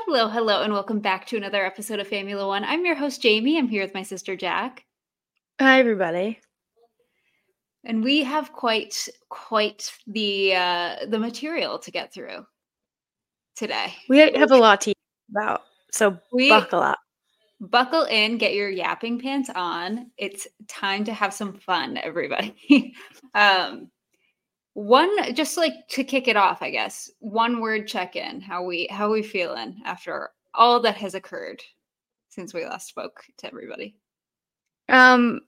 Hello, hello, and welcome back to another episode of Famula One. I'm your host, Jamie. I'm here with my sister, Jack. Hi, everybody. And we have quite the material to get through today. We have a lot to talk about, so buckle up. Buckle in, get your yapping pants on. It's time to have some fun, everybody. Just like to kick it off, I guess. One word check-in. How we feeling after all that has occurred since we last spoke to everybody? I'm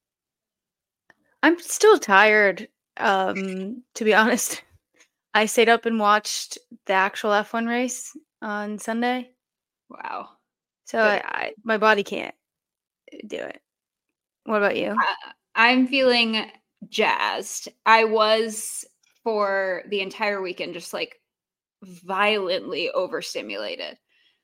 still tired, to be honest. I stayed up and watched the actual F1 race on Sunday. Wow. So my body can't do it. What about you? I'm feeling jazzed. I was for the entire weekend just like violently overstimulated.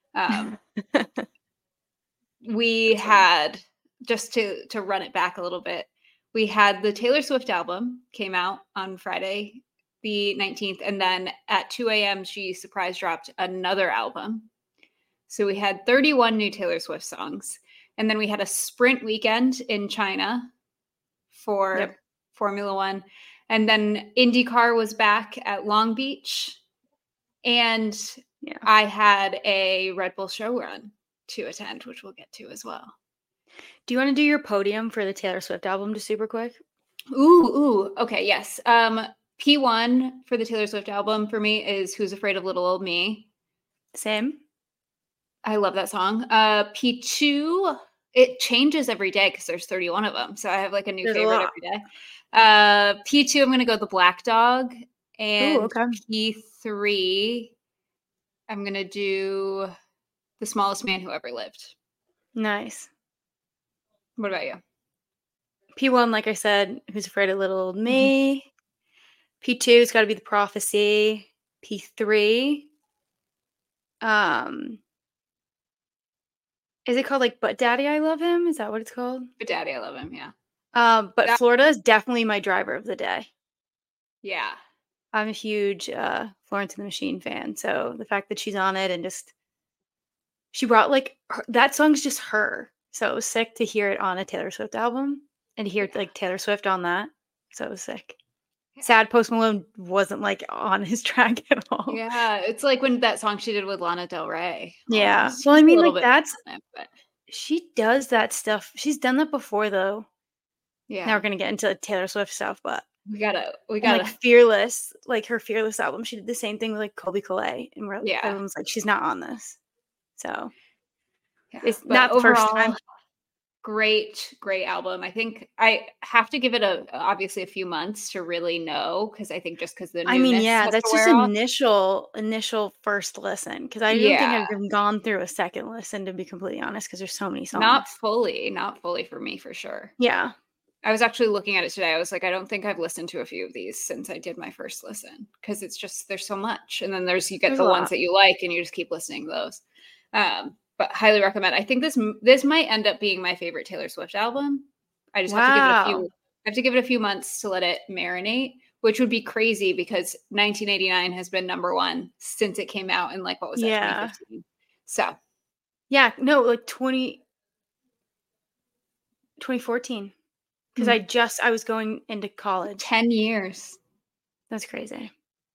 We had, just to run it back a little bit, we had the Taylor Swift album came out on Friday the 19th, and then at 2 a.m. she surprise dropped another album. So we had 31 new Taylor Swift songs. And then we had a sprint weekend in China for Formula One. And then IndyCar was back at Long Beach. And I had a Red Bull show run to attend, which we'll get to as well. Do you want to do your podium for the Taylor Swift album just super quick? Ooh. Okay, yes. P1 for the Taylor Swift album for me is Who's Afraid of Little Old Me. Same. I love that song. P2, it changes every day because there's 31 of them. So I have like a new favorite every day. P2, I'm going to go the Black Dog. And P3, I'm going to do The Smallest Man Who Ever Lived. Nice. What about you? P1, like I said, Who's Afraid of Little Old Me. P2, it's got to be The Prophecy. P3, is it called like But Daddy I Love Him? Is that what it's called? But Daddy I Love Him, yeah. But Florida is definitely my driver of the day. Yeah. I'm a huge Florence and the Machine fan, so the fact that she's on it and just she brought like that song's just her. So it was sick to hear it on a Taylor Swift album and to hear like Taylor Swift on that. So it was sick. Sad Post Malone wasn't like on his track at all. Yeah, it's like when that song she did with Lana Del Rey. Yeah. Almost. Well, I mean, like she does that stuff. She's done that before though. Yeah. Now we're gonna get into Taylor Swift stuff, but we gotta like Fearless, like her Fearless album. She did the same thing with like Colbie Caillat, and everyone's like, she's not on this. So it's not the first time. Great album. I think I have to give it obviously a few months to really know, because I think just because the newness that's just initial first listen, because I don't think I've even gone through a second listen, to be completely honest, because there's so many songs. Not fully for me, for sure. Yeah. I was actually looking at it today. I was like, I don't think I've listened to a few of these since I did my first listen, because it's just, there's so much. And then you get the ones that you like and you just keep listening to those. But highly recommend. I think this might end up being my favorite Taylor Swift album. I just have to give it a few months to let it marinate, which would be crazy because 1989 has been number one since it came out in like, what was that, 2015? So. Yeah, no, like 2014. Because I was going into college. 10 years. That's crazy.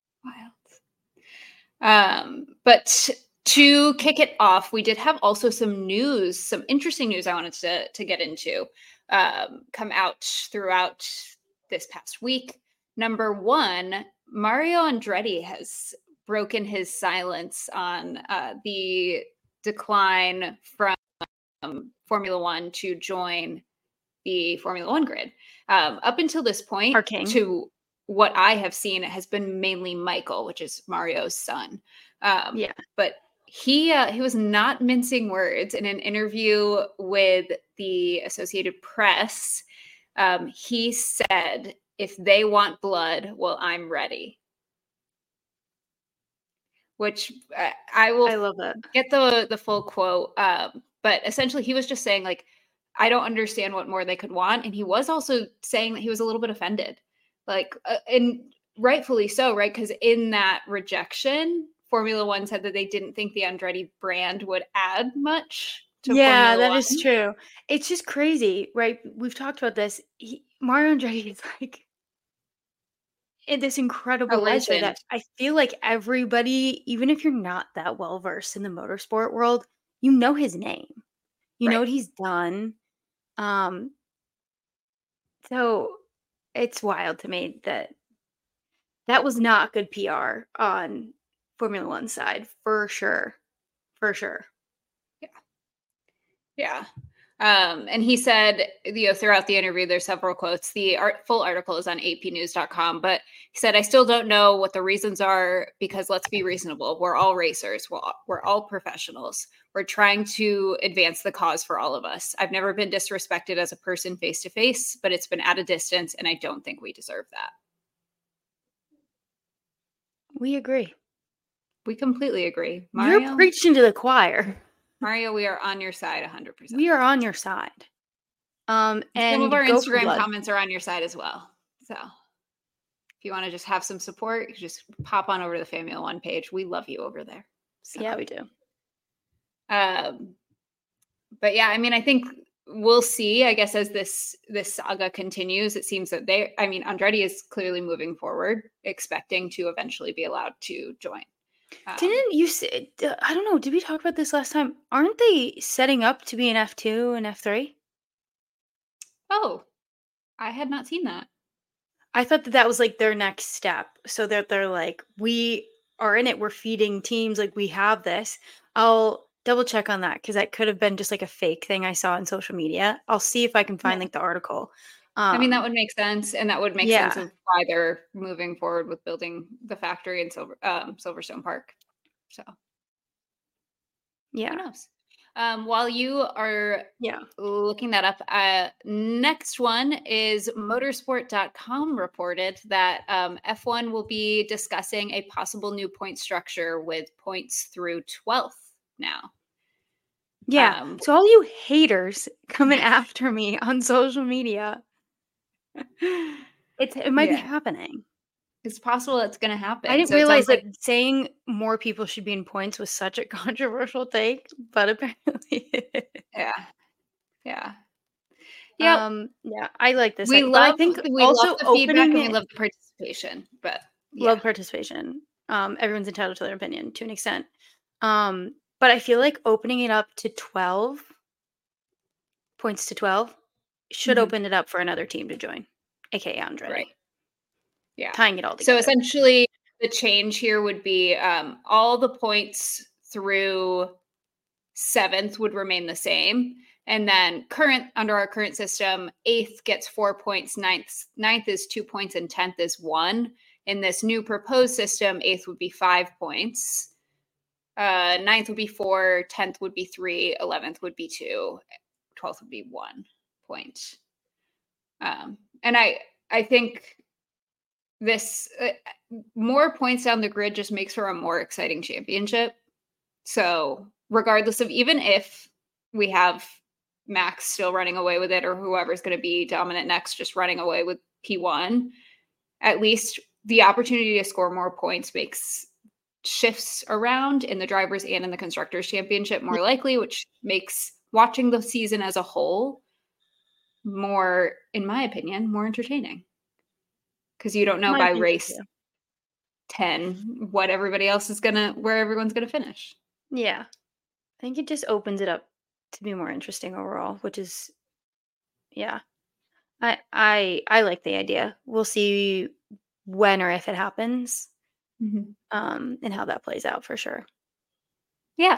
Wild. But to kick it off, we did have also some interesting news I wanted to get into come out throughout this past week. Number one, Mario Andretti has broken his silence on the decline from Formula One to join the Formula One grid. Up until this point, to what I have seen, it has been mainly Michael, which is Mario's son. But he was not mincing words in an interview with the Associated Press. He said, "If they want blood, well, I'm ready." Which I love that. Get the full quote. But essentially, he was just saying like, I don't understand what more they could want. And he was also saying that he was a little bit offended, like, and rightfully so, right? Because in that rejection, Formula One said that they didn't think the Andretti brand would add much to Yeah, Formula that is One. true. It's just crazy, right? We've talked about this. Mario Andretti is like this A incredible racer legend. that I feel like everybody, even if you're not that well versed in the motorsport world, you know his name. You know Right. what he's done. Um, so it's wild to me that that was not good PR on Formula One side for sure. For sure. Yeah. And he said, throughout the interview, there's several quotes. The full article is on apnews.com, but he said, I still don't know what the reasons are because let's be reasonable. We're all racers. We're all professionals. We're trying to advance the cause for all of us. I've never been disrespected as a person face to face, but it's been at a distance, and I don't think we deserve that. We agree. We completely agree. You're preaching to the choir. Mario, we are on your side 100%. We are on your side. And some of our go for Instagram blood. comments are on your side as well. So if you want to just have some support, you just pop on over to the Formula One page. We love you over there. So, Yeah, we do. but yeah, I mean, I think we'll see, I guess, as this saga continues. It seems that Andretti is clearly moving forward, expecting to eventually be allowed to join. Didn't you say, I don't know, did we talk about this last time? Aren't they setting up to be an F2 and F3? Oh, I had not seen that. I thought that was like their next step. So that they're like, we are in it. We're feeding teams. Like, we have this. I'll double check on that because that could have been just like a fake thing I saw on social media. I'll see if I can find like the article. I mean, that would make sense. And that would make sense Yeah. of why they're moving forward with building the factory in Silverstone Park. So, who Yeah. knows? While you are Yeah. looking that up, next one is motorsport.com reported that F1 will be discussing a possible new point structure with points through 12th now. Yeah. So all you haters coming after me on social media, it might be happening. It's possible it's going to happen. I didn't So it realize sounds that saying more people should be in points was such a controversial take, but apparently yeah. Yeah, I like this. We But I love think we also love the feedback and we opening love the participation, but love participation. Everyone's entitled to their opinion to an extent. But I feel like opening it up to 12 points to 12 should open it up for another team to join, aka Andretti. Right. Yeah. Tying it all So together. essentially the change here would be all the points through 7th would remain the same. And then under our current system, 8th gets 4 points, 9th is 2 points, and 10th is 1. In this new proposed system, 8th would be 5 points. 9th would be 4, 10th would be 3, 11th would be 2, 12th would be 1 point. And I think this more points down the grid just makes for a more exciting championship. So regardless of, even if we have Max still running away with it or whoever's going to be dominant next just running away with P1, at least the opportunity to score more points makes shifts around in the drivers and in the constructors championship more likely, which makes watching the season as a whole more, in my opinion, more entertaining. Because you don't know by race 10 what everybody else is where everyone's gonna finish. Yeah. I think it just opens it up to be more interesting overall, which is I like the idea. We'll see when or if it happens. And how that plays out for sure. Yeah.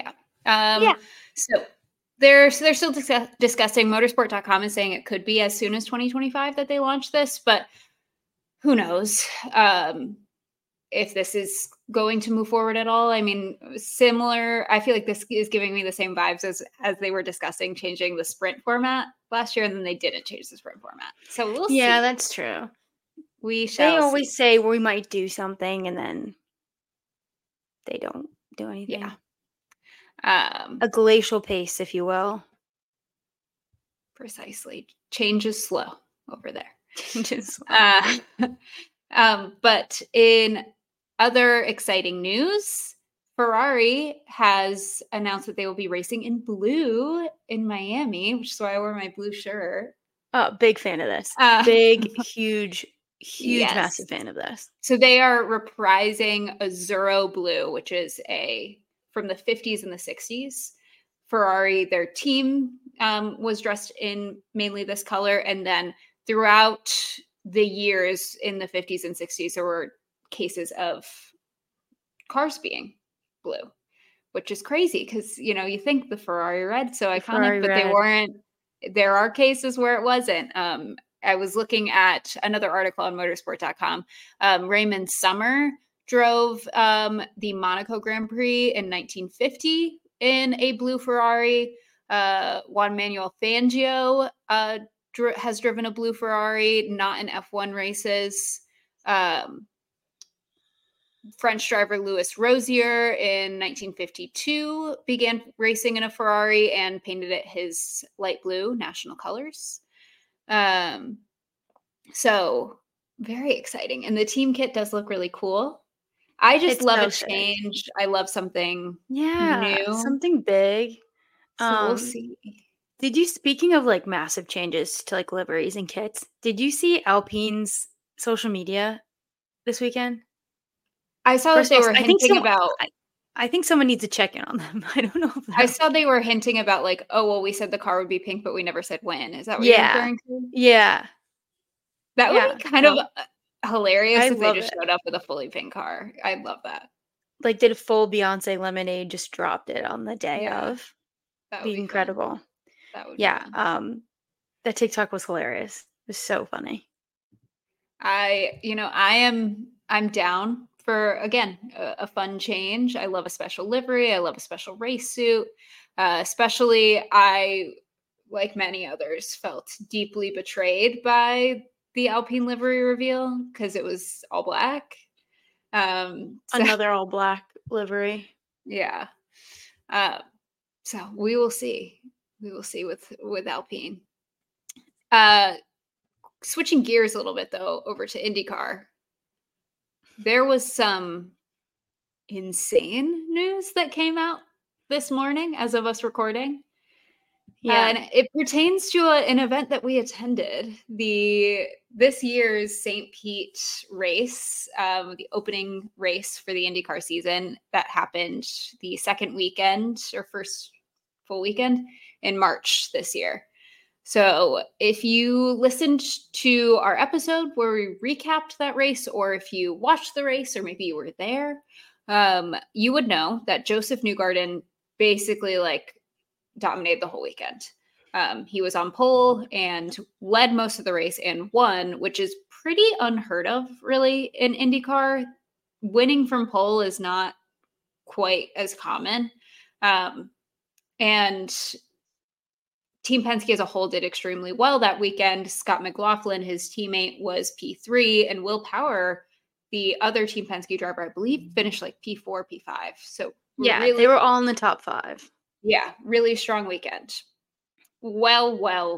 So they're still discussing. Motorsport.com is saying it could be as soon as 2025 that they launch this, but who knows if this is going to move forward at all. I mean, similar, I feel like this is giving me the same vibes as they were discussing changing the sprint format last year, and then they didn't change the sprint format. So we'll see. Yeah, that's true. They always say we might do something and then they don't do anything. Yeah. A glacial pace, if you will. Precisely. Change is slow over there. Change is slow. But in other exciting news, Ferrari has announced that they will be racing in blue in Miami, which is why I wore my blue shirt. Oh, big fan of this. Uh, Big, huge, Yes. massive fan of this. So they are reprising Azzurro Blue, which is from the 50s and the 60s. Ferrari, their team was dressed in mainly this color. And then throughout the years in the 50s and 60s, there were cases of cars being blue, which is crazy because, you think the Ferrari red, so iconic, Ferrari but they red. weren't. There are cases where it wasn't. I was looking at another article on motorsport.com. Raymond Summer drove the Monaco Grand Prix in 1950 in a blue Ferrari. Juan Manuel Fangio has driven a blue Ferrari, not in F1 races. French driver Louis Rosier in 1952 began racing in a Ferrari and painted it his light blue national colors. So very exciting. And the team kit does look really cool. I just love a change. I love something new. Something big. So we'll see. Speaking of like massive changes to like liveries and kits, did you see Alpine's social media this weekend? I saw that they were hinting about. I think someone needs to check in on them. I don't know. I saw they were hinting about like, oh, well, we said the car would be pink, but we never said when. Is that what you're referring to? Yeah. That would be kind of hilarious if they just showed up with a fully pink car. I'd love that. Like did a full Beyonce Lemonade, just dropped it on the day of. That would be incredible. That would that TikTok was hilarious. It was so funny. I'm down for, again, a fun change. I love a special livery. I love a special race suit. Especially, I, like many others, felt deeply betrayed by the Alpine livery reveal because it was all black. Another all black livery. Yeah. So we will see. We will see with Alpine. Switching gears a little bit, though, over to IndyCar. There was some insane news that came out this morning as of us recording. Yeah. And it pertains to an event that we attended, this year's St. Pete race, the opening race for the IndyCar season that happened the second weekend or first full weekend in March this year. So if you listened to our episode where we recapped that race, or if you watched the race, or maybe you were there, you would know that Joseph Newgarden basically dominated the whole weekend. He was on pole and led most of the race and won, which is pretty unheard of, really, in IndyCar. Winning from pole is not quite as common. And Team Penske as a whole did extremely well that weekend. Scott McLaughlin, his teammate, was P3, and Will Power, the other Team Penske driver, I believe, finished P4, P5. So they were all in the top 5. Yeah, really strong weekend. Well.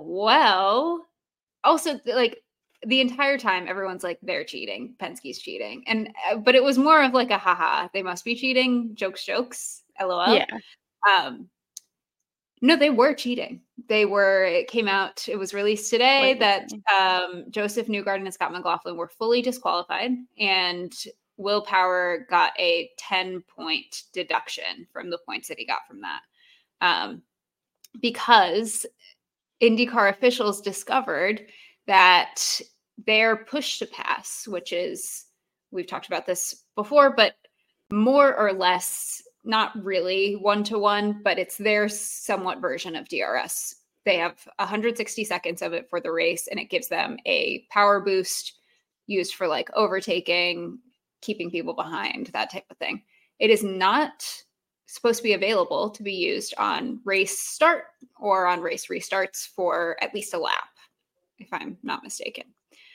Also, the entire time, everyone's they're cheating. Penske's cheating. But it was more of a haha, they must be cheating. Jokes. LOL. Yeah. No, they were cheating. It came out, it was released today that Joseph Newgarden and Scott McLaughlin were fully disqualified, and Will Power got a 10-point deduction from the points that he got from that. Because IndyCar officials discovered that their push to pass, which is, we've talked about this before, but more or less, not really one-to-one, but it's their somewhat version of DRS. They have 160 seconds of it for the race, and it gives them a power boost used for overtaking, keeping people behind, that type of thing. It is not supposed to be available to be used on race start or on race restarts for at least a lap, if I'm not mistaken.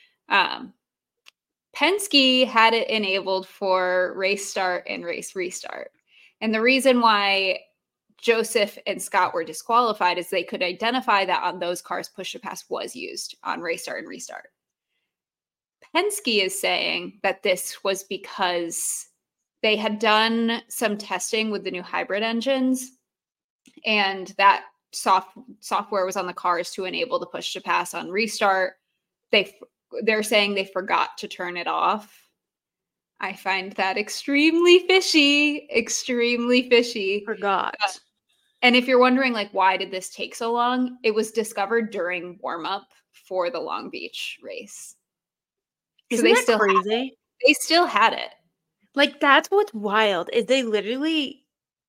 Penske had it enabled for race start and race restart. And the reason why Joseph and Scott were disqualified is they could identify that on those cars, push to pass was used on race start and restart. Penske is saying that this was because they had done some testing with the new hybrid engines, and that software was on the cars to enable the push to pass on restart. They're saying they forgot to turn it off. I find that extremely fishy, extremely fishy. Forgot. And if you're wondering, like, why did this take so long? It was discovered during warm up for the Long Beach race. Isn't that crazy? They still had it. Like, that's what's wild is they literally,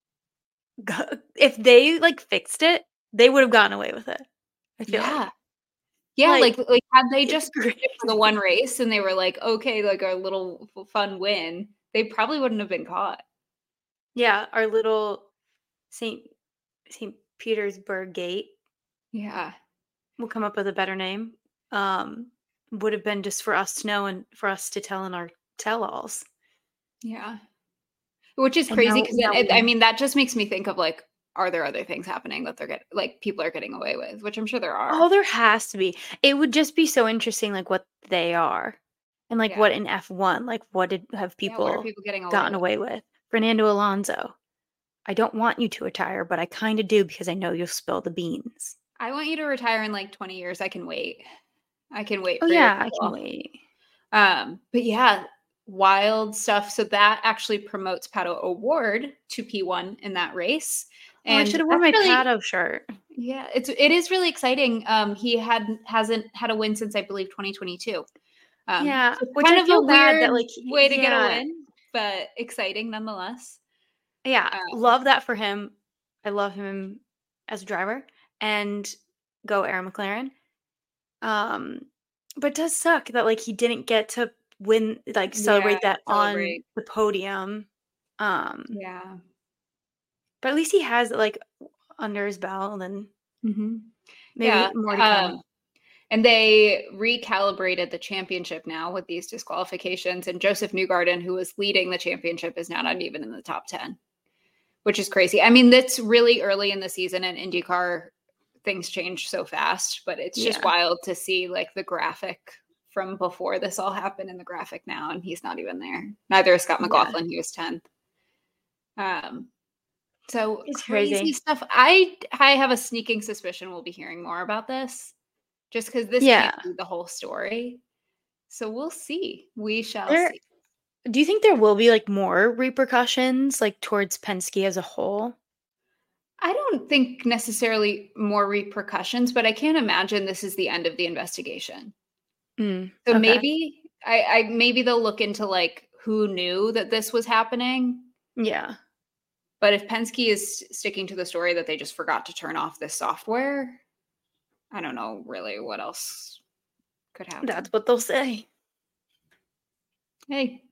if they like fixed it, they would have gotten away with it. I feel like. Yeah, like had they it's just fixed it for the one race and they were like, okay, like a little fun win, they probably wouldn't have been caught. Yeah, our little St. Petersburg gate. Yeah. We'll come up with a better name. Would have been just for us to know and for us to tell in our tell-alls. Yeah. Which is crazy because I mean, that just makes me think of like, are there other things happening that people are getting away with, which I'm sure there are. Oh, there has to be. It would just be so interesting, like what they are, and like what in F1, like what have people gotten away with? Fernando Alonso, I don't want you to retire, but I kind of do because I know you'll spill the beans. I want you to retire in like 20 years. I can wait. I can wait. Oh yeah, I can wait. But yeah, wild stuff. So that actually promotes Pato O'Ward to P1 in that race. And I should have worn my Pato shirt. Yeah, it is really exciting. He hasn't had a win since I believe 2022. Yeah, so which I feel bad that like way to get a win, but exciting nonetheless. Yeah, love that for him. I love him as a driver, and go Aaron McLaren. But it does suck that like he didn't get to win, like celebrate that on the podium. Yeah. But at least he has it like under his belt, and maybe more to come. And they recalibrated the championship now with these disqualifications. And Joseph Newgarden, who was leading the championship, is now not even in the top 10, which is crazy. I mean, that's really early in the season, and IndyCar things change so fast, but it's just wild to see like the graphic from before this all happened in the graphic now, and he's not even there. Neither is Scott McLaughlin. He was 10th. So it's crazy stuff. I have a sneaking suspicion we'll be hearing more about this, just because this can't be the whole story. So we'll see. We shall see. Do you think there will be like more repercussions like towards Penske as a whole? I don't think necessarily more repercussions, but I can't imagine this is the end of the investigation. So maybe maybe they'll look into like who knew that this was happening. Yeah. But if Penske is sticking to the story that they just forgot to turn off this software, I don't know really what else could happen. That's what they'll say. Hey,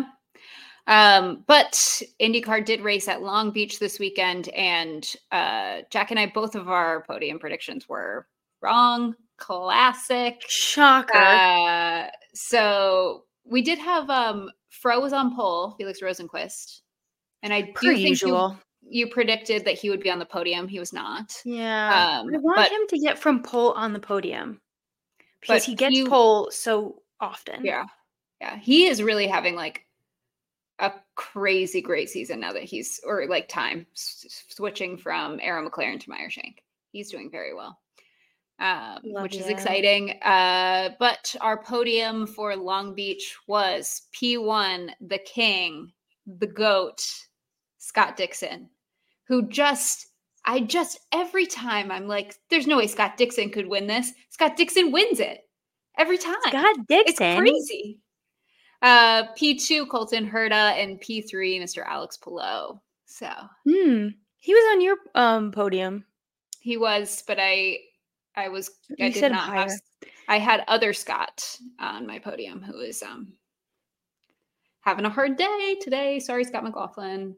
but IndyCar did race at Long Beach this weekend, and Jack and I, both of our podium predictions were wrong. Classic. Shocker. So we did have Fro was on pole, Felix Rosenqvist. And I do think you predicted that he would be on the podium. He was not. Yeah. I want him to get from pole on the podium because he gets pole so often. Yeah. Yeah. He is really having like a crazy great season now that he's, or like time switching from Arrow McLaren to Meyershank. He's doing very well, which is exciting. But our podium for Long Beach was P1, the king, the GOAT, Scott Dixon, who every time I'm like, there's no way Scott Dixon could win this. Scott Dixon wins it every time. Scott Dixon. It's crazy. P2, Colton Herta, and P3, Mr. Alex Palou. So he was on your podium. He was, but I did not have. I had other Scott on my podium who is having a hard day today. Sorry, Scott McLaughlin.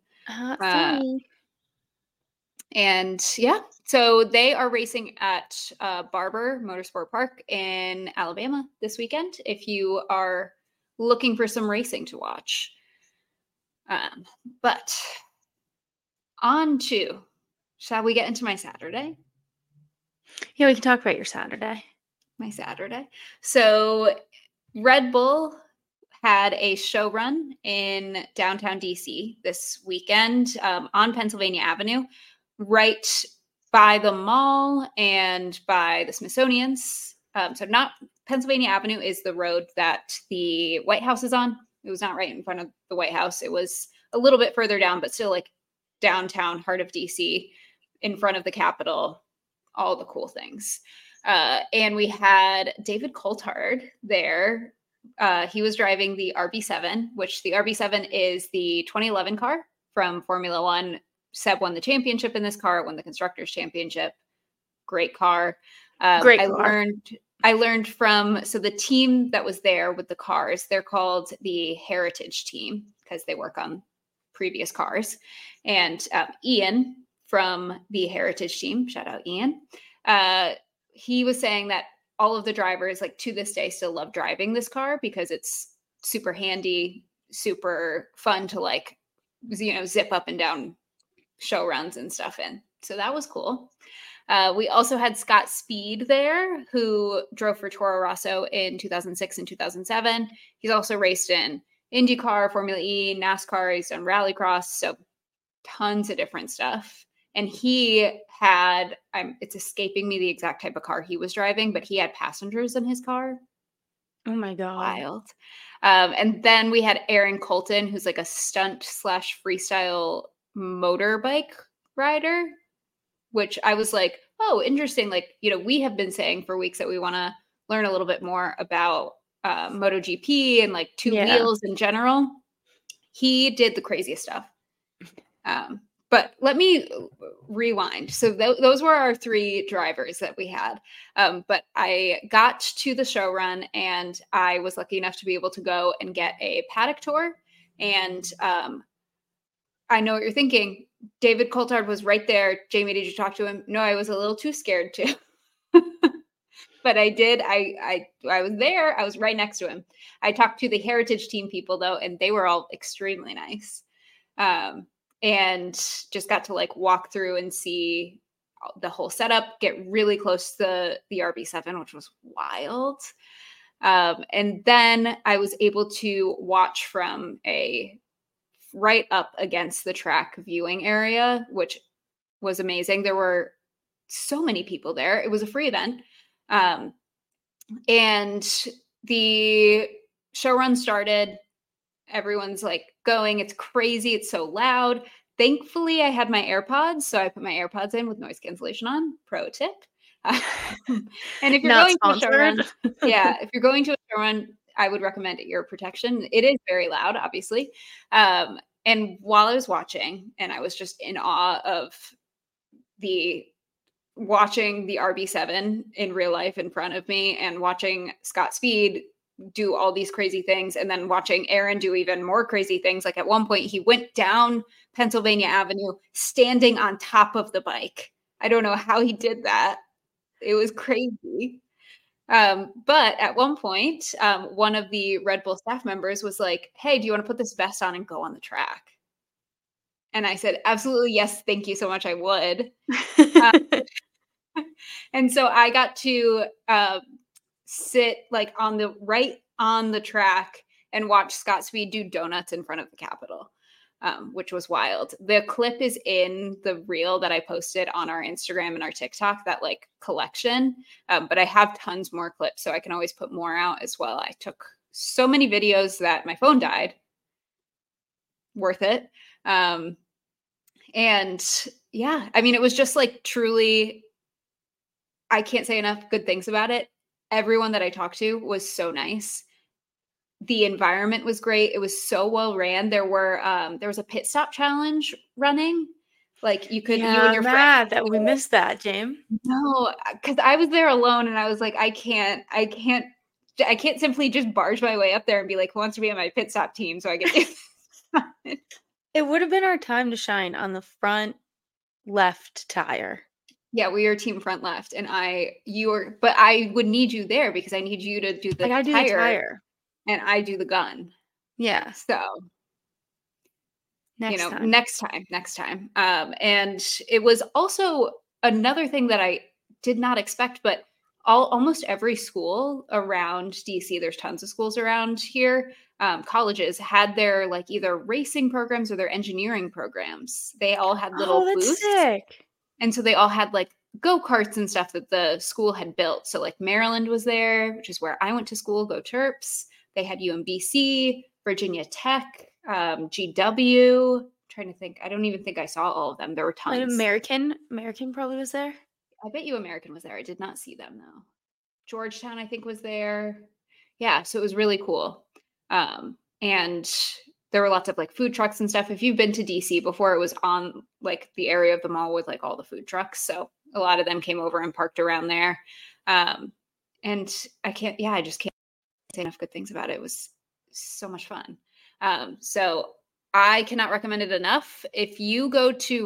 And yeah, so they are racing at Barber Motorsport Park in Alabama this weekend. If you are looking for some racing to watch, but on to, shall we get into my Saturday? Yeah, we can talk about your Saturday. My Saturday. So Red Bull had a show run in downtown DC this weekend on Pennsylvania Avenue, right by the mall and by the Smithsonian's. So not Pennsylvania Avenue is the road that the White House is on. It was not right in front of the White House. It was a little bit further down, but still like downtown heart of DC, in front of the Capitol, all the cool things. And we had David Coulthard there. He was driving the RB7, which the RB7 is the 2011 car from Formula One. Seb won the championship in this car, won the Constructors' Championship. Great car. Great car. I learned from, so the team that was there with the cars, they're called the Heritage Team because they work on previous cars. And Ian from the Heritage Team, shout out Ian, he was saying that all of the drivers, like to this day, still love driving this car because it's super handy, super fun to like, zip up and down show runs and stuff in. So that was cool. We also had Scott Speed there, who drove for Toro Rosso in 2006 and 2007. He's also raced in IndyCar, Formula E, NASCAR. He's done Rallycross, so tons of different stuff. And he had, it's escaping me the exact type of car he was driving, but he had passengers in his car. Oh my God. Wild. And then we had Aaron Colton, who's like a stunt / freestyle motorbike rider, which I was like, oh, interesting. Like, we have been saying for weeks that we want to learn a little bit more about MotoGP and like two wheels in general. He did the craziest stuff. But let me rewind. So those were our 3 drivers that we had. But I got to the show run and I was lucky enough to be able to go and get a paddock tour. And I know what you're thinking. David Coulthard was right there. Jamie, did you talk to him? No, I was a little too scared to. But I did. I was there. I was right next to him. I talked to the Heritage Team people, though, and they were all extremely nice. And just got to like walk through and see the whole setup, get really close to the RB7, which was wild. And then I was able to watch from a right up against the track viewing area, which was amazing. There were so many people there. It was a free event. And the show run started. Everyone's like going. It's crazy. It's so loud. Thankfully, I had my AirPods. So I put my AirPods in with noise cancellation on. Pro tip. And if you're going to a show run, if you're going to a show run, I would recommend ear protection. It is very loud, obviously. And while I was watching, and I was just in awe of watching the RB7 in real life in front of me and watching Scott Speed do all these crazy things and then watching Aaron do even more crazy things. Like at one point he went down Pennsylvania Avenue standing on top of the bike. I don't know how he did that. It was crazy. But at one point, one of the Red Bull staff members was like, hey, do you want to put this vest on and go on the track? And I said, absolutely. Yes. Thank you so much. I would. And so I got to sit like on the track and watch Scott Speed do donuts in front of the Capitol, which was wild. The clip is in the reel that I posted on our Instagram and our TikTok, that like collection. But I have tons more clips, so I can always put more out as well. I took so many videos that my phone died. Worth it. And yeah, I mean, it was just like truly, I can't say enough good things about it. Everyone that I talked to was so nice. The environment was great. It was so well ran. There was a pit stop challenge running. Like you could, you and your friend. That we missed that, James. No, because I was there alone and I was like, I can't simply just barge my way up there and be like, who wants to be on my pit stop team so I get It would have been our time to shine on the front left tire. Yeah, we are team front left, and but I would need you there because I need you to do the tire, and I do the gun. Yeah. So, next time. And it was also another thing that I did not expect, but almost every school around DC, there's tons of schools around here, colleges had their like either racing programs or their engineering programs. They all had Oh, little that's booths. sick. And so they all had like go-karts and stuff that the school had built. So like Maryland was there, which is where I went to school, go Terps. They had UMBC, Virginia Tech, GW. Trying to think. I don't even think I saw all of them. There were An tons. American probably was there. I bet you American was there. I did not see them though. Georgetown, I think, was there. Yeah, so it was really cool. And there were lots of like food trucks and stuff. If you've been to DC before, it was on like the area of the mall with like all the food trucks. So a lot of them came over and parked around there. And I just can't say enough good things about it. It was so much fun. So I cannot recommend it enough. If you go to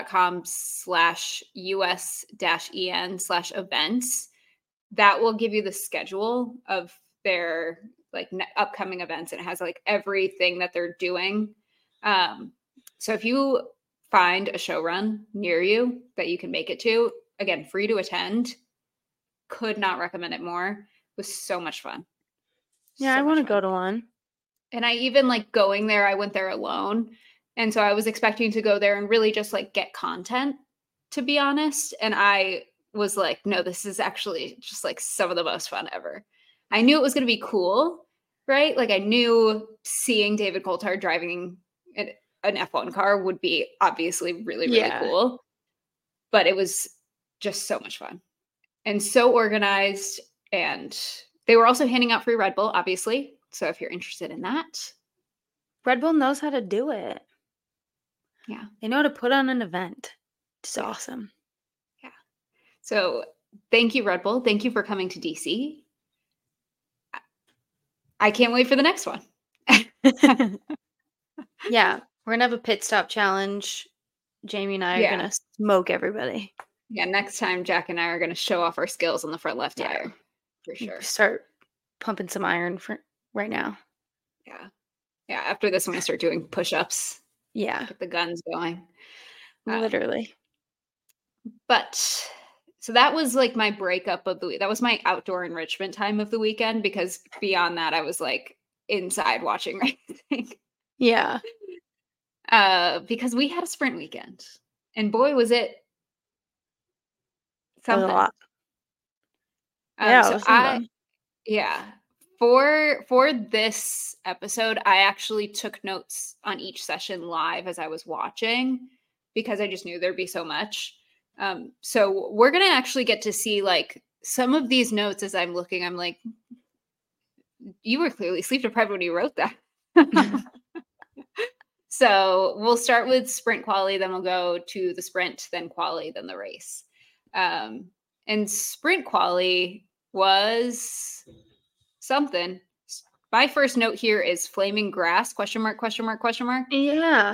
redbull.com/US-EN/events, that will give you the schedule of their like upcoming events, and it has like everything that they're doing. So if you find a show run near you that you can make it to, again, free to attend, could not recommend it more. It was so much fun. Yeah, So I want to much go fun. to one. And I even like going there, I went there alone. And so I was expecting to go there and really just like get content, to be honest. And I was like, no, this is actually just like some of the most fun ever. I knew it was going to be cool, right? Like I knew seeing David Coulthard driving an F1 car would be obviously really, really cool. But it was just so much fun and so organized. And they were also handing out free Red Bull, obviously. So if you're interested in that. Red Bull knows how to do it. Yeah. They know how to put on an event. It's awesome. Yeah. So thank you, Red Bull. Thank you for coming to DC. I can't wait for the next one. Yeah. We're going to have a pit stop challenge. Jamie and I are going to smoke everybody. Yeah. Next time, Jack and I are going to show off our skills on the front left tire. For sure. Start pumping some iron for right now. Yeah. Yeah. After this, I'm going to start doing push-ups. Yeah. Get the guns going. Literally. But so that was like my breakup of the week. That was my outdoor enrichment time of the weekend, because beyond that, I was like inside watching racing. Yeah. Because we had a sprint weekend, and boy, was it something. A lot. For this episode, I actually took notes on each session live as I was watching, because I just knew there'd be so much. So we're going to actually get to see like some of these notes as I'm looking. I'm like, you were clearly sleep deprived when you wrote that. So we'll start with sprint quali, then we'll go to the sprint, then quali, then the race. And sprint quali was something. My first note here is flaming grass, ? Yeah.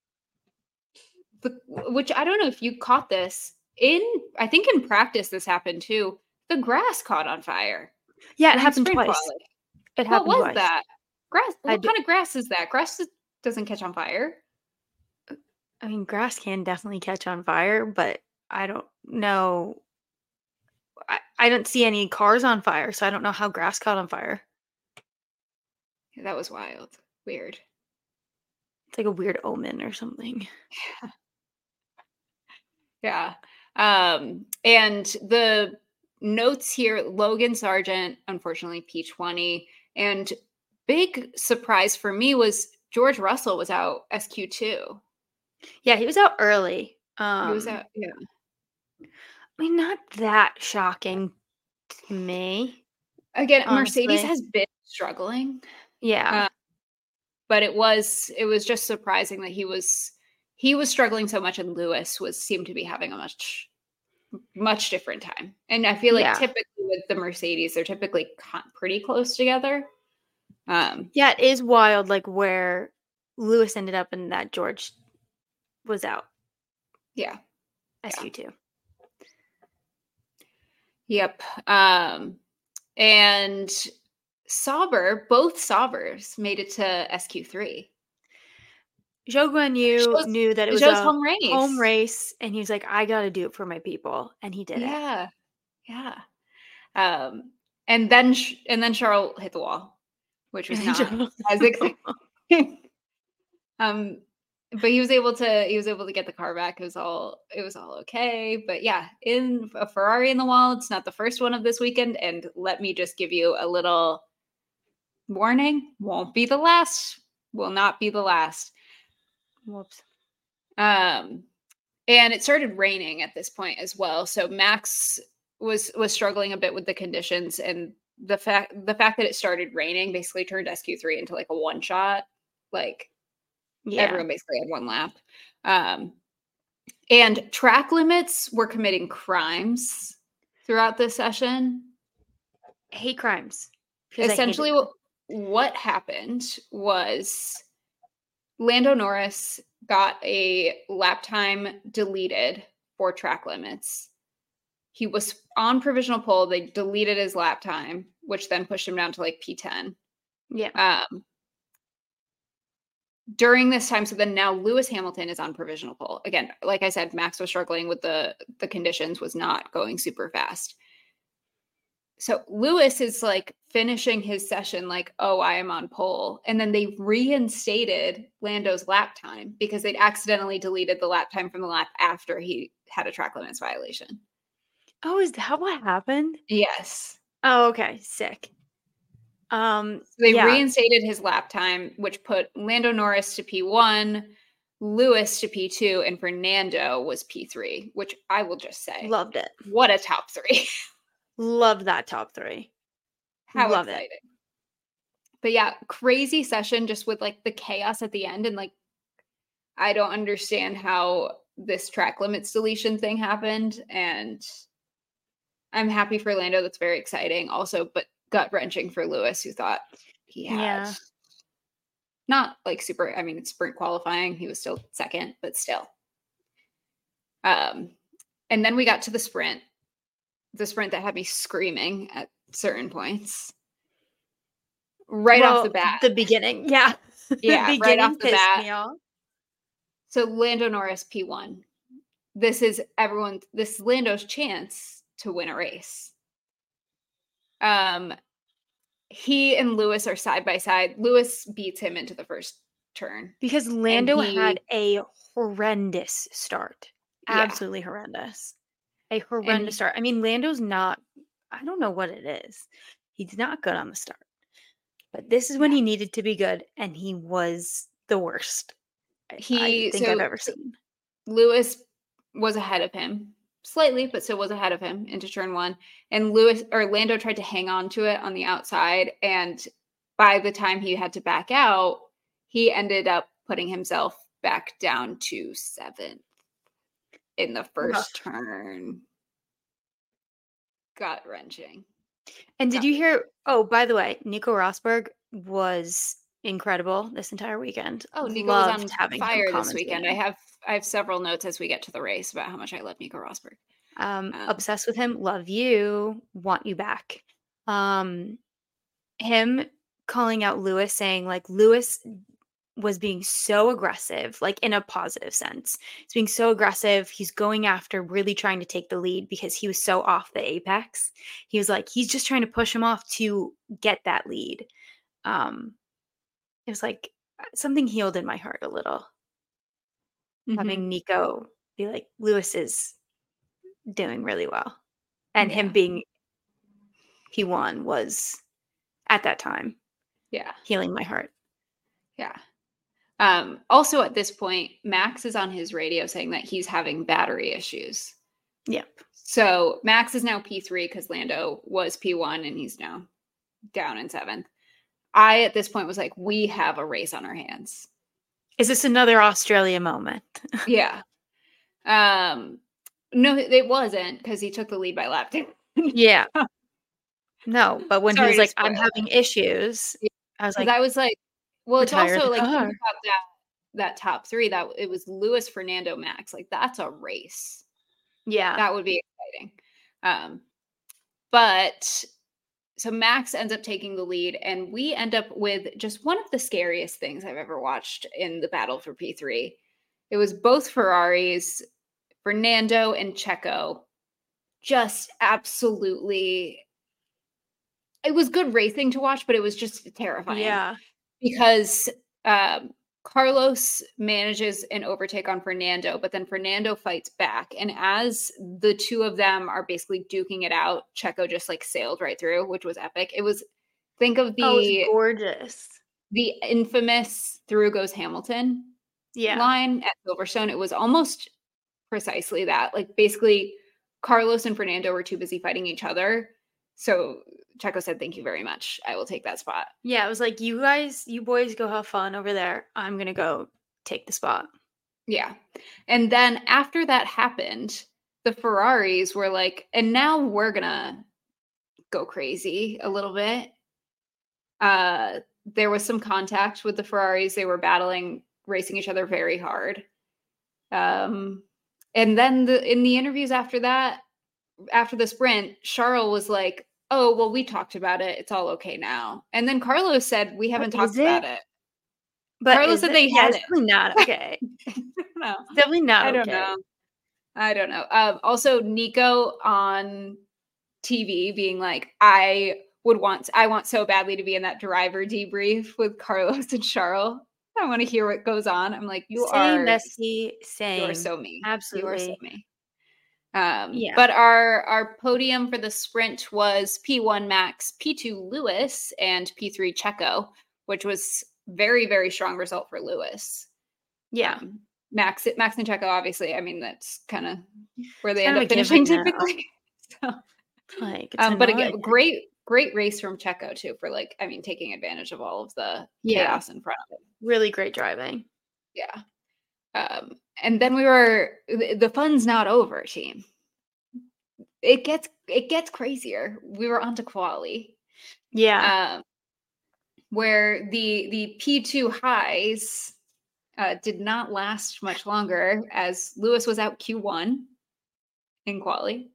Which I don't know if you caught this. I think in practice this happened too. The grass caught on fire. Yeah, it happened twice. It happened what was twice. that? Grass? What kind of grass is that? Grass doesn't catch on fire. I mean, grass can definitely catch on fire, but I don't know. I don't see any cars on fire, so I don't know how grass caught on fire. Yeah, that was wild. Weird. It's like a weird omen or something. Yeah. And the notes here, Logan Sargent, unfortunately P20. And big surprise for me was George Russell was out SQ2. Yeah, he was out early. He was out, yeah. I mean, not that shocking to me. Again, honestly. Mercedes has been struggling. Yeah. But it was just surprising that he was struggling so much, and Lewis seemed to be having a much different time. And I feel like typically with the Mercedes, they're typically pretty close together. Yeah, it is wild, like where Lewis ended up and that George was out. Yeah. SQ2. Yep. And both Saubers made it to SQ3. Zhou Guanyu knew that it was Zhou's a home race, and he was like, I got to do it for my people. And he did it. Yeah. Yeah. And then Charles hit the wall, which was not as exciting. But he was able to get the car back. It was all okay. But yeah, in a Ferrari in the wall, it's not the first one of this weekend. And let me just give you a little warning: won't be the last. Will not be the last. Whoops. And it started raining at this point as well. So Max was struggling a bit with the conditions, and the fact that it started raining basically turned SQ3 into like a one shot. Like, yeah, everyone basically had one lap. And track limits were committing crimes throughout this session. Hate crimes. Essentially, what happened was Lando Norris got a lap time deleted for track limits. He was on provisional pole. They deleted his lap time, which then pushed him down to like P10. Yeah. During this time, so then now Lewis Hamilton is on provisional pole. Again, like I said, Max was struggling with the conditions, was not going super fast. So Lewis is like finishing his session like, oh, I am on pole. And then they reinstated Lando's lap time because they'd accidentally deleted the lap time from the lap after he had a track limits violation. Oh, is that what happened? Yes. Oh, okay. Sick. So they reinstated his lap time, which put Lando Norris to P1, Lewis to P2, and Fernando was P3, which I will just say, loved it. What a top three. Loved that top three. How exciting. But yeah, crazy session just with like the chaos at the end. And like, I don't understand how this track limits deletion thing happened. And I'm happy for Lando. That's very exciting also, but gut-wrenching for Lewis, who thought he had not like super, I mean, it's sprint qualifying. He was still second, but still. And then we got to the sprint that had me screaming at certain points. Off the bat. The beginning. Yeah. Yeah, the beginning right off the pissed bat. me off. So Lando Norris P1. This is Lando's chance to win a race. He and Lewis are side by side. Lewis beats him into the first turn. Because Lando had a horrendous start. Absolutely horrendous. A horrendous start. I mean, Lando's not, I don't know what it is. He's not good on the start. But this is when he needed to be good, and he was the worst I think I've ever seen. Lewis was ahead of him. Slightly, but still was ahead of him into turn one. And Lando tried to hang on to it on the outside. And by the time he had to back out, he ended up putting himself back down to 7th in the first turn. Gut-wrenching. And did you hear, oh, by the way, Nico Rosberg was incredible this entire weekend. Oh, Nico was on fire this weekend. I have several notes as we get to the race about how much I love Nico Rosberg. Obsessed with him, love you, want you back. Him calling out Lewis, saying like Lewis was being so aggressive, like in a positive sense. He's being so aggressive. He's going after, really trying to take the lead because he was so off the apex. He was like, he's just trying to push him off to get that lead. It was like something healed in my heart a little. Having Nico be like, Lewis is doing really well. And him being P1 was, at that time, healing my heart. Yeah. Also at this point, Max is on his radio saying that he's having battery issues. Yep. So Max is now P3 because Lando was P1 and he's now down in 7th. I, at this point, was like, we have a race on our hands. Is this another Australia moment? Yeah. No, it wasn't because he took the lead by lap. Yeah. No, but when he was like, I'm having issues, I was like, well, it's also like, think about that top three, that it was Lewis, Fernando, Max. Like, that's a race. Yeah. That would be exciting. But so Max ends up taking the lead, and we end up with just one of the scariest things I've ever watched in the battle for P3. It was both Ferraris, Fernando and Checo, just absolutely it was good racing to watch, but it was just terrifying Yeah. because Carlos manages an overtake on Fernando, but then Fernando fights back. And as the two of them are basically duking it out, Checo just like sailed right through, which was epic. It was, think of Oh, it's the gorgeous. infamous "Through Goes Hamilton" Yeah. line at Silverstone. It was almost precisely that. Like basically, Carlos and Fernando were too busy fighting each other. So Checo said, "Thank you very much. I will take that spot." Yeah, it was like, you boys go have fun over there. I'm gonna go take the spot. Yeah. And then after that happened, the Ferraris were like, and now we're gonna go crazy a little bit. There was some contact with the Ferraris. They were battling, racing each other very hard. And then in the interviews after that, after the sprint, Charles was like, "Oh, well, we talked about it. It's all okay now." And then Carlos said, "We haven't Is talked about it? it." But Carlos is said it? they Yeah, it's hadn't. definitely not okay. I don't know. It's definitely not I don't okay. know. I don't know. Also, Nico on TV being like, I want so badly to be in that driver debrief with Carlos and Charles. I want to hear what goes on. I'm like, Same, bestie. you are Same. so me. You are so Absolutely. me. Yeah. But our podium for the sprint was P1 Max, P2 Lewis, and P3 Checo, which was very, very strong result for Lewis. Yeah. Max and Checo, obviously. I mean, that's kind of where they Kind end of up a finishing given now. typically. So, Like, it's but annoying. again, great race from Checo too for like, I mean, taking advantage of all of the Yeah. chaos in front of him. Really great driving. Yeah. And then the fun's not over, team. It gets crazier. We were on to quali. Yeah. Where the P2 highs did not last much longer as Lewis was out Q1 in quali.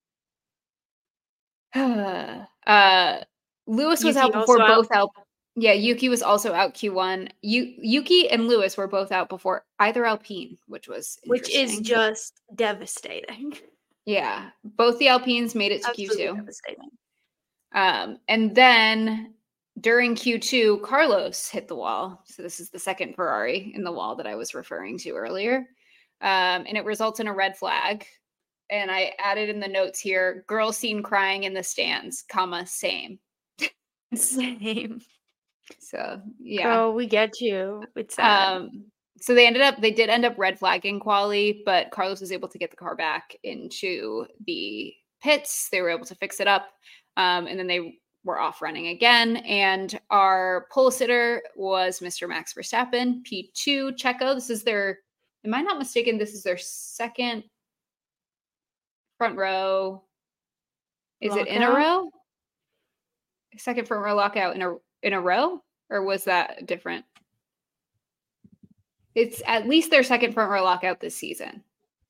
Lewis was Yuki out before also both out. Yeah, Yuki was also out Q1. Yuki and Lewis were both out before either Alpine, which was Which is interesting. just devastating. Yeah, both the Alpines made it to Absolutely Q2. devastating. And then during Q2, Carlos hit the wall. So this is the second Ferrari in the wall that I was referring to earlier. And it results in a red flag. And I added in the notes here, girl seen crying in the stands, comma, same. Same. So yeah. Girl, we get you. It's sad. So they did end up red flagging quali, but Carlos was able to get the car back into the pits. They were able to fix it up. And then they were off running again. And our pole sitter was Mr. Max Verstappen, P2 Checo. This is am I not mistaken? This is their second front row. Is it in a row? Second front row lockout in a row? Or was that different? It's at least their second front row lockout this season.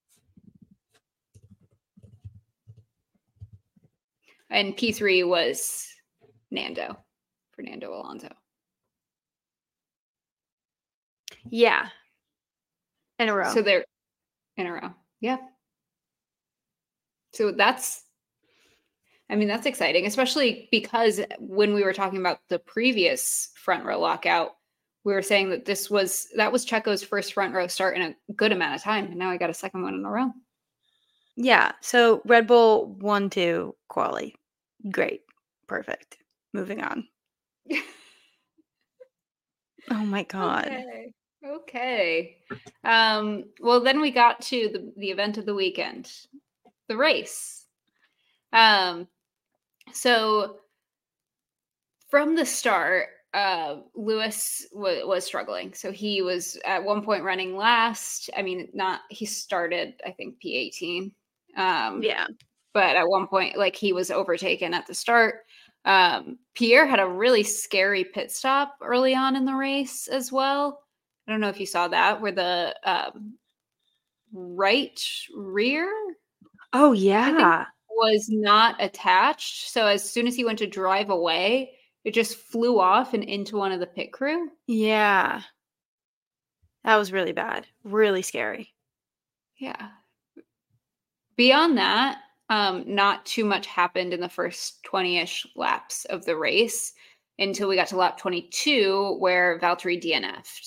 And P3 was Fernando Alonso. Yeah. In a row. So they're in a row. Yeah. So that's exciting, especially because when we were talking about the previous front row lockout, we were saying that that was Checo's first front row start in a good amount of time. And now I got a second one in a row. Yeah. So Red Bull 1-2 quali. Great. Perfect. Moving on. Oh my God. Okay. Well, then we got to the event of the weekend, the race. So from the start, Lewis was struggling. So he was at one point running last. I mean, he started, I think, P18. Yeah. But at one point, like, he was overtaken at the start. Pierre had a really scary pit stop early on in the race as well. I don't know if you saw that, where the right rear, oh yeah, was not attached. So as soon as he went to drive away, it just flew off and into one of the pit crew. Yeah. That was really bad. Really scary. Yeah. Beyond that, not too much happened in the first 20-ish laps of the race until we got to lap 22, where Valtteri DNF'd.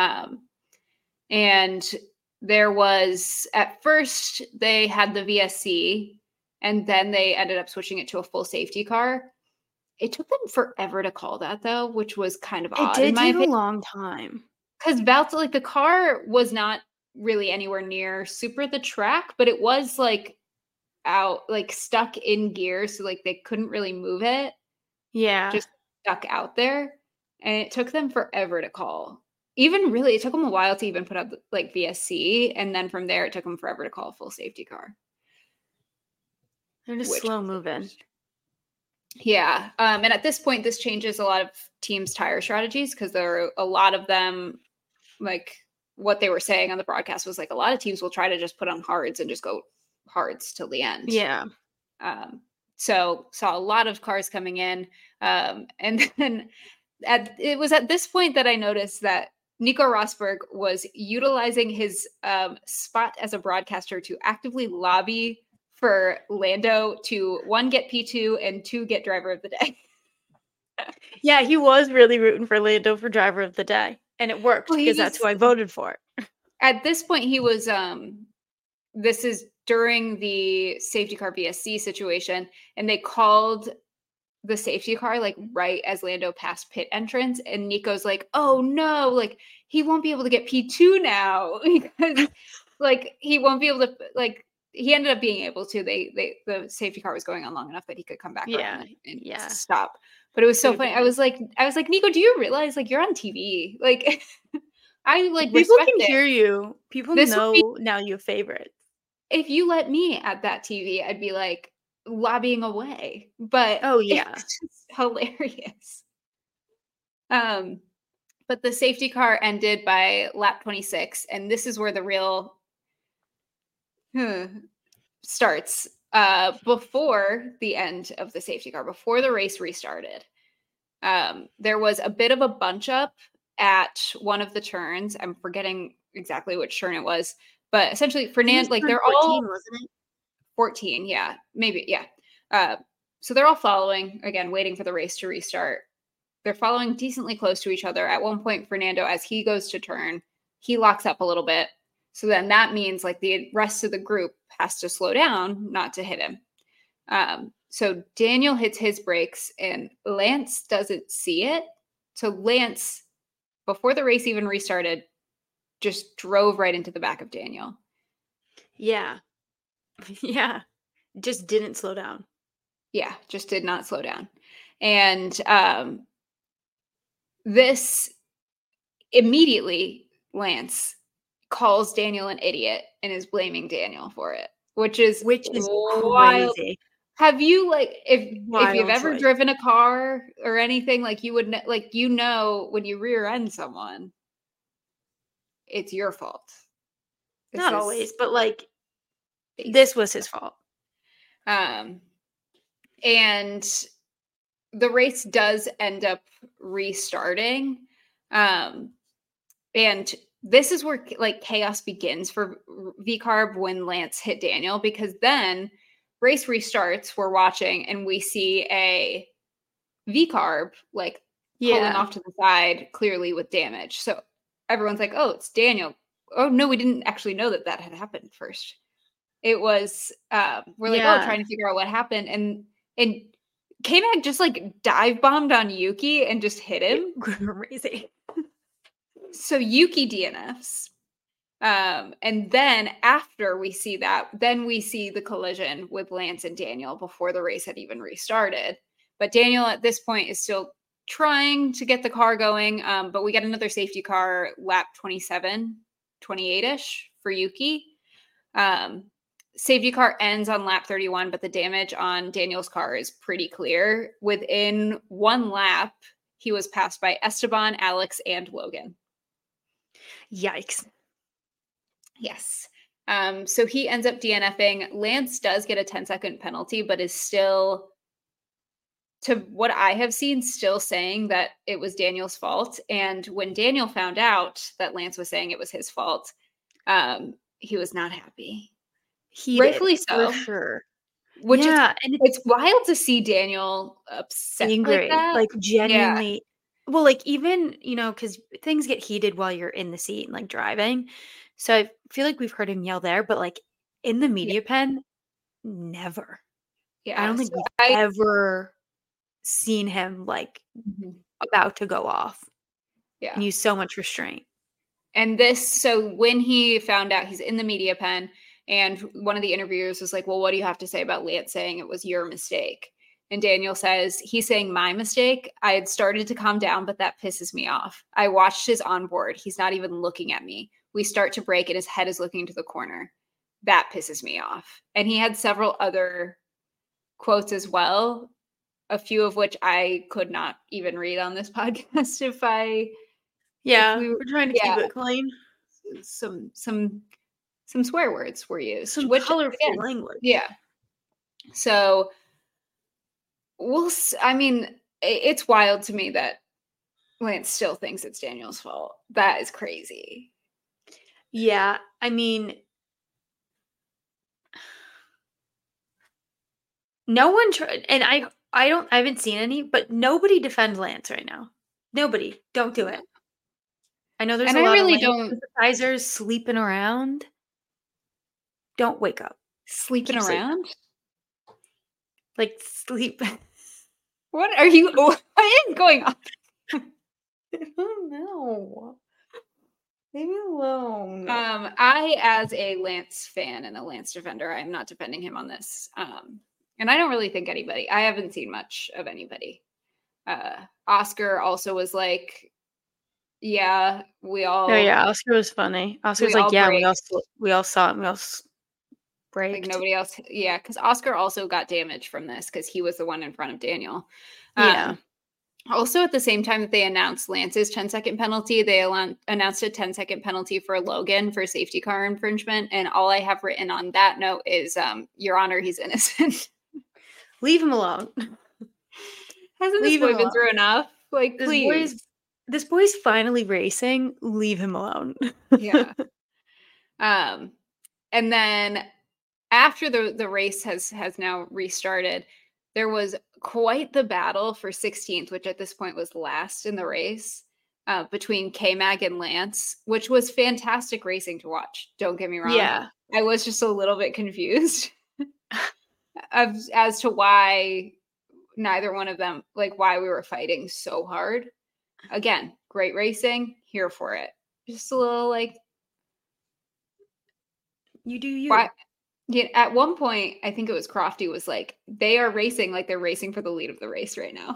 And there was, at first, they had the VSC, and then they ended up switching it to a full safety car. It took them forever to call that, though, which was kind of odd. It did take a long time. Because Valtteri, like, the car was not really anywhere near super the track, but it was like out, like stuck in gear, so like they couldn't really move it. Yeah, just stuck out there, and it took them forever to call. Even really, it took them a while to even put up like VSC, and then from there, it took them forever to call a full safety car. They're just slow moving. Yeah, and at this point, this changes a lot of teams' tire strategies because there are a lot of them, like what they were saying on the broadcast was like a lot of teams will try to just put on hards and just go hards till the end. Yeah. So saw a lot of cars coming in, and then it was at this point that I noticed that Nico Rosberg was utilizing his spot as a broadcaster to actively lobby for Lando to 1, get P2, and 2, get driver of the day. Yeah, he was really rooting for Lando for driver of the day, and it worked because that's who I voted for. At this point, he was, this is during the safety car VSC situation, and they called the safety car like right as Lando passed pit entrance, and Nico's like, oh no, like he won't be able to get P2 now because like he won't be able to, like he ended up being able to. The safety car was going on long enough that he could come back around and stop. But it was so funny. I was like, Nico, do you realize like you're on TV? Like I like people respect can it. Hear you. People know now your favorite. If you let me at that TV, I'd be like lobbying away. But oh yeah, it's just hilarious. But the safety car ended by lap 26, and this is where the real starts. Before the end of the safety car, before the race restarted, there was a bit of a bunch up at one of the turns. I'm forgetting exactly which turn it was, but essentially Fernando, like they're 14, all wasn't it? 14, yeah, maybe, yeah. So they're all following again, waiting for the race to restart. They're following decently close to each other. At one point, Fernando, as he goes to turn, he locks up a little bit. So then that means like the rest of the group has to slow down not to hit him. So Daniel hits his brakes and Lance doesn't see it. So Lance, before the race even restarted, just drove right into the back of Daniel. Yeah. Yeah. Just didn't slow down. Yeah, just did not slow down. And this immediately, Lance calls Daniel an idiot and is blaming Daniel for it, which is wild. Crazy. Have you like if you've ever driven a car or anything, like you would like when you rear end someone, it's your fault. Not always, but like this was his fault. And the race does end up restarting. And this is where like chaos begins for VCarb when Lance hit Daniel, because then race restarts, we're watching and we see a VCarb like pulling off to the side, clearly with damage. So everyone's like, oh, it's Daniel. Oh no, we didn't actually know that had happened first. It was we're like, oh, trying to figure out what happened, and K-Mag just like dive bombed on Yuki and just hit him. Crazy. So Yuki DNFs. And then after we see that, then we see the collision with Lance and Daniel before the race had even restarted. But Daniel at this point is still trying to get the car going. But we get another safety car lap 27, 28-ish for Yuki. Safety car ends on lap 31, but the damage on Daniel's car is pretty clear. Within one lap, he was passed by Esteban, Alex, and Logan. Yikes. Yes. So he ends up DNFing. Lance does get a 10-second penalty, but is still, to what I have seen, still saying that it was Daniel's fault. And when Daniel found out that Lance was saying it was his fault, he was not happy. He rightfully did, so. for sure. which is Yeah, and it's wild to see Daniel upset like angry, that. like, Yeah, genuinely well, like, even, because things get heated while you're in the seat and, like, driving, so I feel like we've heard him yell there, but, like, in the yeah, media pen, never. I yeah. don't So think we've I ever seen him, like, Mhm. about to go off and Yeah. use so much restraint. And so when he found out he's in the media pen, and one of the interviewers was like, "Well, what do you have to say about Lance saying it was your mistake?" And Daniel says, "He's saying my mistake. I had started to calm down, but that pisses me off. I watched his onboard. He's not even looking at me. We start to break, and his head is looking to the corner. That pisses me off." And he had several other quotes as well, a few of which I could not even read on this podcast if Yeah, we we're trying to yeah, keep it clean. some swear words were used, Some which colorful again, language. yeah. So I mean, it's wild to me that Lance still thinks it's Daniel's fault. That is crazy. Yeah, I mean, no one tried, and I haven't seen any, but nobody defend Lance right now. Nobody. Don't do No. it. I know there's And a I lot of really Lance don't sympathizers sleeping around. Don't wake up. sleeping Keep sleeping. around. Like, sleep. What are you? What is going on? I don't know. Leave me alone. I, as a Lance fan and a Lance defender, I'm not defending him on this. And I don't really think anybody. I haven't seen much of anybody. Oscar also was like, "Yeah, Oh, yeah, Oscar was funny. Oscar we was like, all "Yeah, break." we all saw it, and we all Like braked." nobody else, yeah, because Oscar also got damage from this because he was the one in front of Daniel. Yeah. Um, Also, at the same time that they announced Lance's 10-second penalty, they announced a 10-second penalty for Logan for safety car infringement. And all I have written on that note is, Your Honor, he's innocent. Leave him alone. Hasn't this Leave him boy been alone. through enough? Like, This boy's please. this boy's finally racing. Leave him alone. Yeah. Um, and then after the race has now restarted, there was quite the battle for 16th, which at this point was last in the race, between K-Mag and Lance, which was fantastic racing to watch. Don't get me wrong. Yeah. I was just a little bit confused as to why neither one of them, like why we were fighting so hard. Again, great racing, here for it. Just a little like You do you. why yeah, at one point, I think it was Crofty was like, they are racing like they're racing for the lead of the race right now.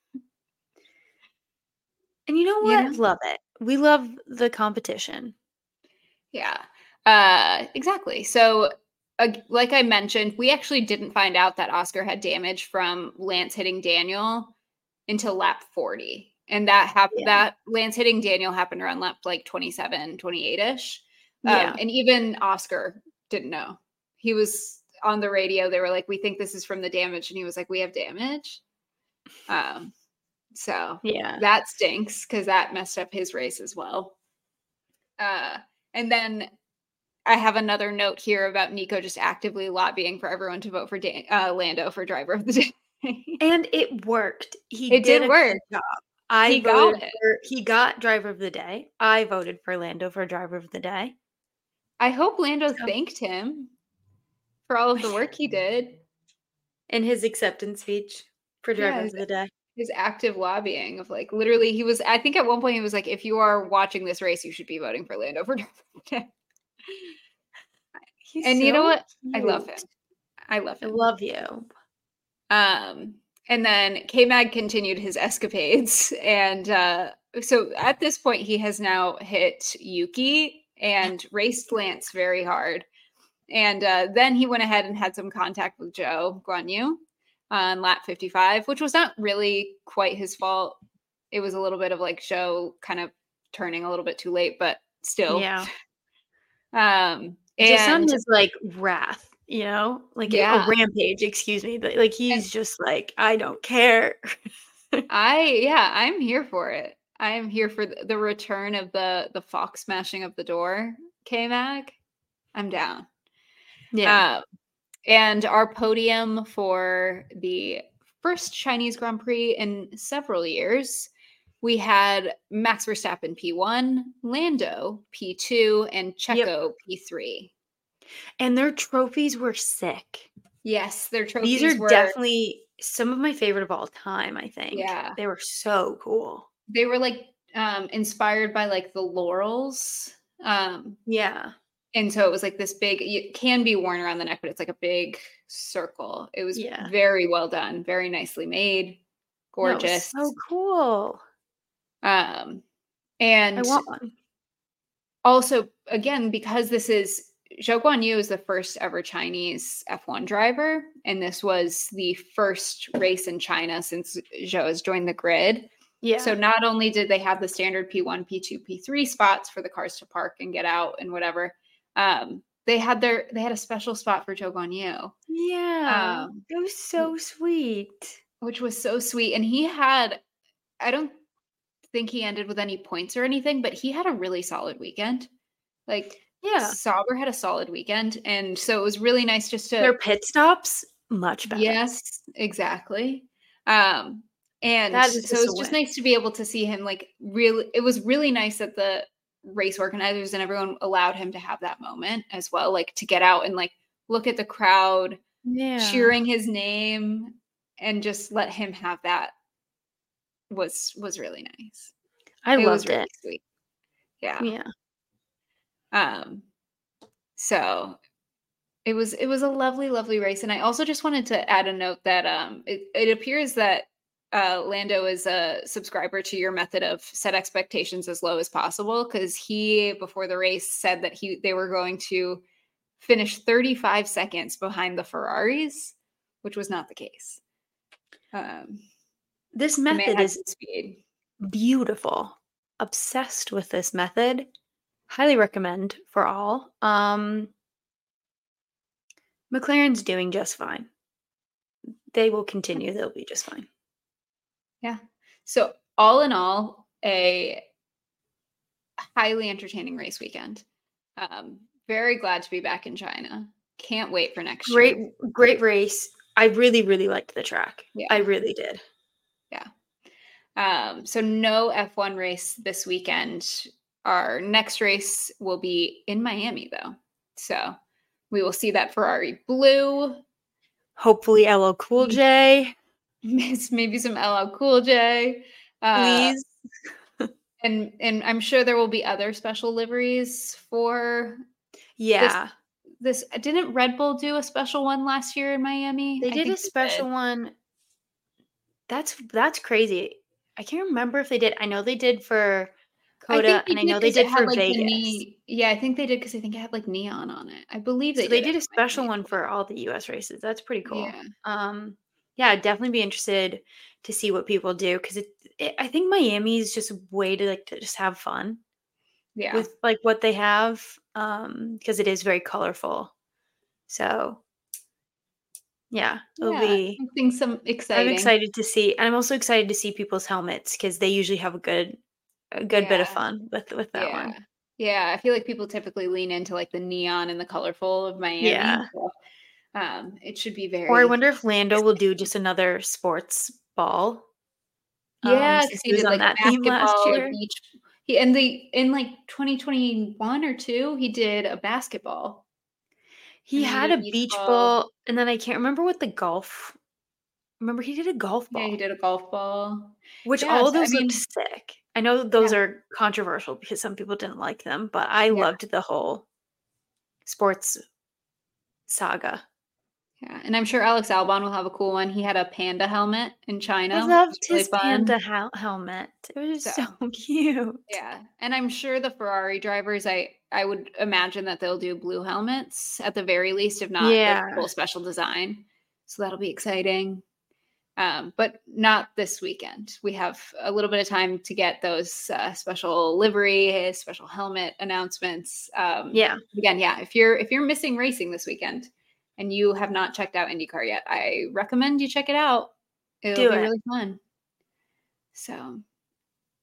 And you know You what? know? Love it. We love the competition. Yeah. Exactly. So, like I mentioned, we actually didn't find out that Oscar had damage from Lance hitting Daniel until lap 40. And Yeah. that Lance hitting Daniel happened around lap like 27, 28-ish. Yeah. And even Oscar didn't know. He was on the radio. They were like, "We think this is from the damage." And he was like, "We have damage." Um, so Yeah. that stinks because that messed up his race as well. And then I have another note here about Nico just actively lobbying for everyone to vote for Lando for driver of the day. And it worked. He It did did a work. good job. He got driver of the day. I voted for Lando for driver of the day. I hope Lando So thanked him for all of the work he did. in his acceptance speech for driver Yeah, of the day. his active lobbying of like literally he was I think at one point he was like, if you are watching this race, you should be voting for Lando for driver of the day. He's And you know so what? I love him. cute. I love I him. love you. And then K-Mag continued his escapades. And so at this point, he has now hit Yuki and raced Lance very hard. And then he went ahead and had some contact with Joe Guan Yu on lap 55, which was not really quite his fault. It was a little bit of like Joe kind of turning a little bit too late, but still. Yeah. Just on And his like wrath, like a yeah, rampage, excuse me, but like he's just like, I don't care. I'm here for it. I am here for the return of the fox smashing of the door, K-Mag. I'm down. Yeah. And our podium for the first Chinese Grand Prix in several years, we had Max Verstappen P1, Lando P2, and Yep. Checo P3. And their trophies were sick. Yes, their These trophies are were, definitely some of my favorite of all time, I think. yeah, They were so cool. they were like inspired by like the laurels. Yeah. And so it was like this big, it can be worn around the neck, but it's like a big circle. It was Yeah. very well done, very nicely made, No, it was gorgeous. so cool. Um, I and want one. also, again, because this is Zhou Guanyu is the first ever Chinese F1 driver, and this was the first race in China since Zhou has joined the grid. Yeah. So not only did they have the standard P1, P2, P3 spots for the cars to park and get out and whatever, they had a special spot for Zhou Guanyu, Yeah. It was so sweet. which was so sweet. And he had, I don't think he ended with any points or anything, but he had a really solid weekend. Like, Yeah. Sauber had a solid weekend, and so it was really nice just to Their pit stops, much better. Yes, exactly. And That is so just it a was just win. nice to be able to see him like really it was really nice that the race organizers and everyone allowed him to have that moment as well, like to get out and like look at the crowd Yeah. cheering his name and just let him have that was really nice. I It was loved really it. sweet. Yeah. Yeah. So it was a lovely, lovely race. And I also just wanted to add a note that it appears that Lando is a subscriber to your method of set expectations as low as possible, because he before the race said that they were going to finish 35 seconds behind the Ferraris, which was not the case. This The man method had is good speed. beautiful. Obsessed with this method. Highly recommend for all. McLaren's doing just fine. They will continue. They'll be just fine. Yeah. So all in all, a highly entertaining race weekend. Very glad to be back in China. Can't wait for next year. Great race. I really, really liked the track. Yeah. I really did. Yeah. So no F1 race this weekend. Our next race will be in Miami, though. So we will see that Ferrari blue. Hopefully LL Cool J. Maybe some LL Cool J. Please. And I'm sure there will be other special liveries for Yeah. this. Didn't Red Bull do a special one last year in Miami? They I did think a special one. That's crazy. I can't remember if they did. I know they did for I Coda, think they and I did know they 'cause it did had, for like, the Vegas. yeah, I think they did 'cause I think it had, like, neon on it. I believe they So they did it did a in special Miami. one for all the US races. That's pretty cool. Yeah. Yeah, I'd definitely be interested to see what people do, 'cause I think Miami is just a way to, like, to just have fun Yeah. with, like, what they have, 'cause it is very colorful. So, yeah, it'll Yeah, be some I'm exciting. excited to see, and I'm also excited to see people's helmets, 'cause they usually have a good bit of Yeah. fun with that Yeah. one. Yeah, I feel like people typically lean into, like, the neon and the colorful of Miami, Yeah. so, it should be Or I very wonder if Lando will do just another sports ball, Yeah, 'cause since he he was did, on like, that theme last basketball, a year. beach in, like, 2021 or 2, he did a basketball, He and then he had did a a beach beach ball. ball, and then I can't remember what the golf remember he did a golf Yeah, he ball, did a golf ball. which Yeah, all of so, I those looked mean sick. I know those yeah, are controversial because some people didn't like them, but I yeah, loved the whole sports saga. yeah, and I'm sure Alex Albon will have a cool one. He had a panda helmet in I China, which was loved really his fun. panda helmet. It was So, so cute. yeah, and I'm sure the Ferrari drivers, I would imagine that they'll do blue helmets at the very least, if not, like, Yeah. full special design. So that'll be exciting. But not this weekend. We have a little bit of time to get those special livery, special helmet announcements. Yeah. Again, yeah, if you're missing racing this weekend and you have not checked out IndyCar yet, I recommend you check it out. It'll Do be it. really fun. So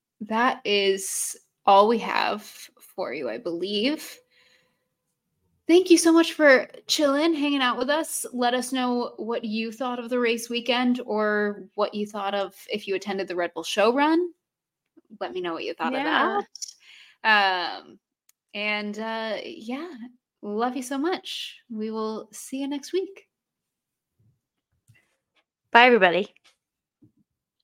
that is all we have for you, I believe. thank you so much for chilling, hanging out with us. Let us know what you thought of the race weekend or what you thought of if you attended the Red Bull show run. Let me know what you thought of Yeah. that. And yeah, love you so much. We will see you next week. Bye, everybody.